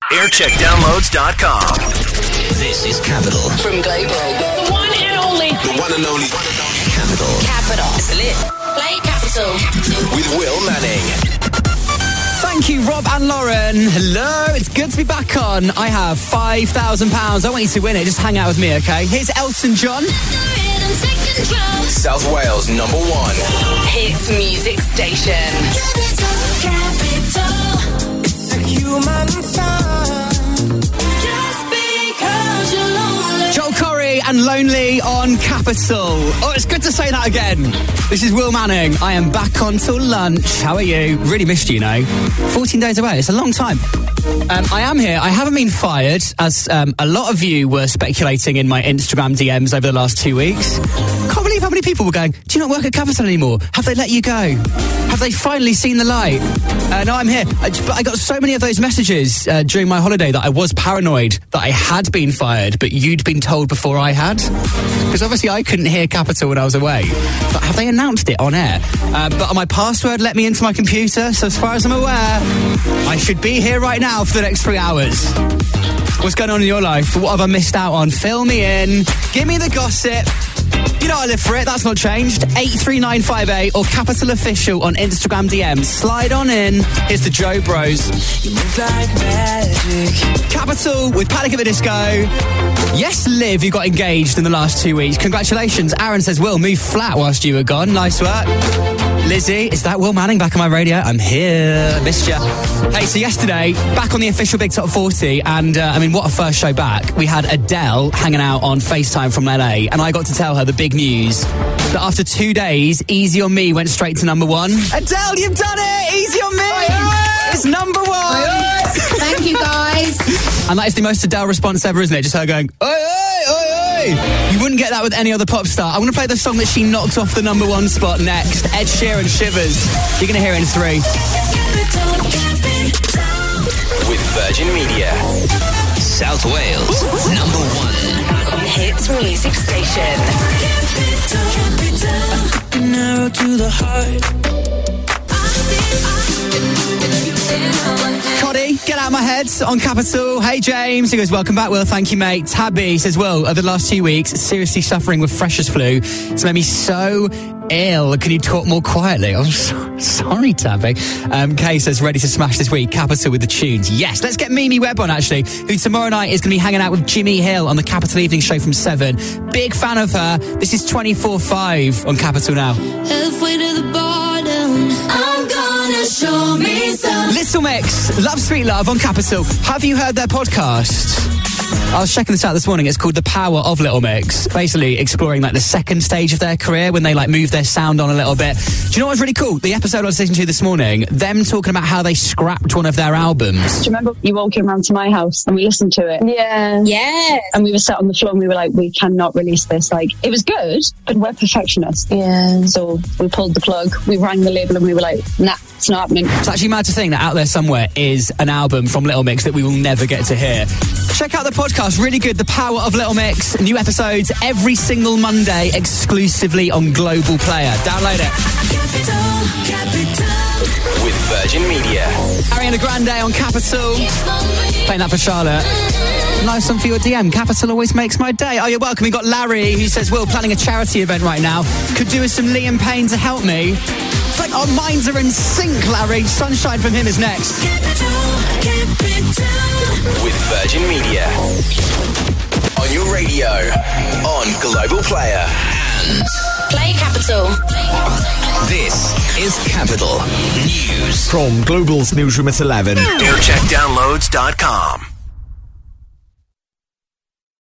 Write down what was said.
Aircheckdownloads.com. This is Capital. From Global. The one and only. Capital. Capital. It's lit. Play Capital. With Will Manning. Thank you, Rob and Lauren. Hello, it's good to be back on. I have £5,000. I want you to win it. Just hang out with me, okay? Here's Elton John. South Wales #1 Hits music station. Capital. It's a human sign. Just because you're lonely. Joel Corey and Lonely on Capital. Oh, it's good to say that again. This is Will Manning. I am back on till lunch. How are you? Really missed you, 14 days away. It's a long time. I am here. I haven't been fired, as a lot of you were speculating in my Instagram DMs over the last 2 weeks. Can't believe how many people were going, do you not work at Capital anymore? Have they let you go? Have they finally seen the light? No, I'm here. But I got so many of those messages during my holiday that I was paranoid that I had been fired, but you'd been told before I had. Because obviously I couldn't hear Capital when I was away. But have they announced it on air? But my password let me into my computer, so as far as I'm aware, I should be here right now for the next 3 hours. What's going on in your life? What have I missed out on? Fill me in. Give me the gossip. You know I live for it. That's not changed. 83958 or Capital Official on Instagram DMs. Slide on in. Here's the Joe Bros. You move like magic. Capital with Panic at the Disco. Yes, Liv, you got engaged in the last 2 weeks. Congratulations. Aaron says, Will, move flat whilst you were gone. Nice work. Lizzie, is that Will Manning back on my radio? I'm here. I missed you. Hey, so yesterday, back on the official Big Top 40, and what a first show back. We had Adele hanging out on FaceTime from LA, and I got to tell her the big news that after 2 days, Easy on Me went straight to #1. Adele, you've done it! Easy on Me! It's #1! Thank you, guys. And that is the most Adele response ever, isn't it? Just her going, oi, oi, oi, oi. You wouldn't get that with any other pop star. I'm going to play the song that she knocked off the #1 spot next. Ed Sheeran, Shivers. You're going to hear it in 3. with Virgin Media. South Wales #1 Hits music station. Narrow to the heart. Coddy, get out of my head on Capital. Hey, James. He goes, welcome back, Will. Thank you, mate. Tabby says, Will, over the last 2 weeks, seriously suffering with freshers flu. It's made me so ill. Can you talk more quietly? I'm sorry, Tabby. Kay says, ready to smash this week. Capital with the tunes. Yes, let's get Mimi Webb on, actually, who tomorrow night is going to be hanging out with Jimmy Hill on the Capital Evening Show from 7. Big fan of her. This is 24/5 on Capital now. Halfway to the bottom, I'm gonna show me some. Little Mix, Love Sweet Love on Capital. Have you heard their podcast? I was checking this out this morning. It's called The Power of Little Mix. Basically exploring like the second stage of their career when they like move their sound on a little bit. Do you know what's really cool? The episode I was listening to this morning, them talking about how they scrapped one of their albums. Do you remember you all came round to my house and we listened to it? Yeah. Yeah. And we were sat on the floor and we were like, we cannot release this. Like, it was good, but we're perfectionists. Yeah. So we pulled the plug. We rang the label and we were like, nah, it's not happening. It's actually mad to think that out there somewhere is an album from Little Mix that we will never get to hear. Check out the podcast, really good. The Power of Little Mix. New episodes every single Monday, exclusively on Global Player. Download it. with Virgin Media. Ariana Grande on Capital. Playing that for Charlotte. Nice one for your DM. Capital always makes my day. Oh, you're welcome. We got Larry who says, Will, planning a charity event right now. Could do with some Liam Payne to help me. It's like our minds are in sync, Larry. Sunshine from him is next. With Virgin Media. On your radio. On Global Player. And Play Capital. this is Capital News. From Global's newsroom at 11. Aircheckdownloads.com.